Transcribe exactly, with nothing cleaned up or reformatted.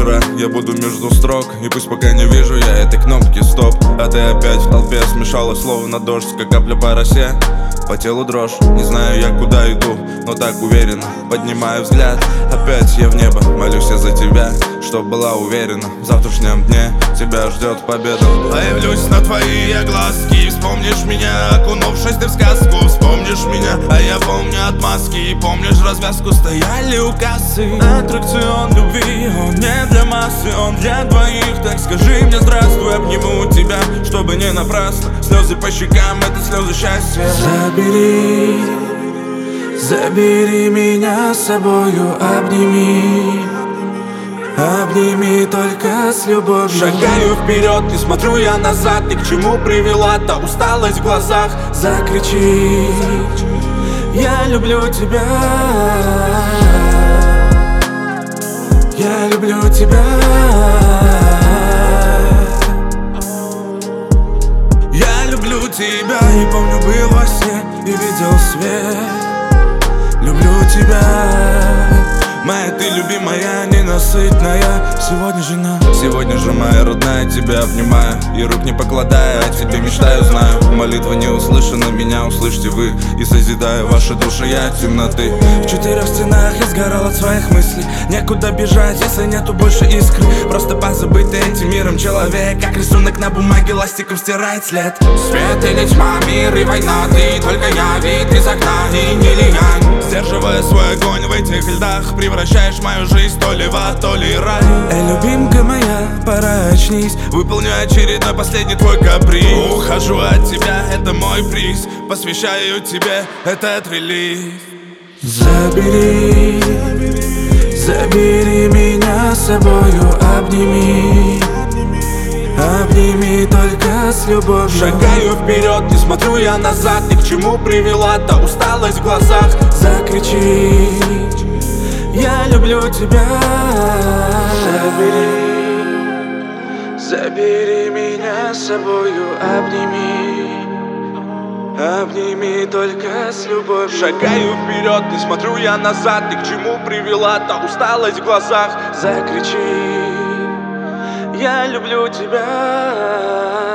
вчера, я буду между строк. И пусть пока не вижу я этой кнопки стоп. А ты опять в толпе смешалась, словно дождь, как капля по росе. По телу дрожь, не знаю я куда иду, но так уверенно поднимаю взгляд. Опять я в небо, молюсь я за тебя, чтоб была уверена, в завтрашнем дне тебя ждет победа. Появлюсь на твои я глазки, вспомнишь меня, окунувшись ты в сказку. Вспомнишь меня, а я помню отмазки. И помнишь развязку, стояли у кассы. Аттракцион любви, он не для массы, он для двоих. Так скажи мне здравствуй, обниму тебя, чтобы не напрасно. Слезы по щекам, это слезы счастья. Забери, забери меня с собою, обними. Обними только с любовью. Шагаю вперед, не смотрю я назад. Ни к чему привела та усталость в глазах. Закричи, я люблю тебя. Я люблю тебя. Я люблю тебя. И помню, был во сне и видел свет. Люблю тебя. Моя ты любимая, ненасытная. Сегодня жена, сегодня же моя родная, тебя обнимаю и рук не покладая, о тебе мечтаю, знаю. Молитва не услышана, меня услышьте вы. И созидаю ваши души я от темноты. В четырех стенах я сгорал от своих мыслей. Некуда бежать, если нету больше искры. Просто позабытый этим миром человек, как рисунок на бумаге ластиком стирает след. Свет или тьма, мир и война, ты только я, вид из окна и не лиянь. Сдерживая свой огонь в этих льдах, превращаешь мою жизнь то ли в ад, то ли рай. Эй, любимка моя, пора очнись. Выполню очередной последний твой каприз. Ухожу от тебя, это мой приз. Посвящаю тебе этот релиз. Забери, забери меня с собою, обними. Обними только с любовью. Шагаю вперед, не смотрю я назад. Ни к чему привела та усталость в глазах. Закричи, я люблю тебя. Забери, забери меня с собою, обними. Обними только с любовью. Шагаю вперед, не смотрю я назад. Ни к чему привела та усталость в глазах. Закричи, я люблю тебя.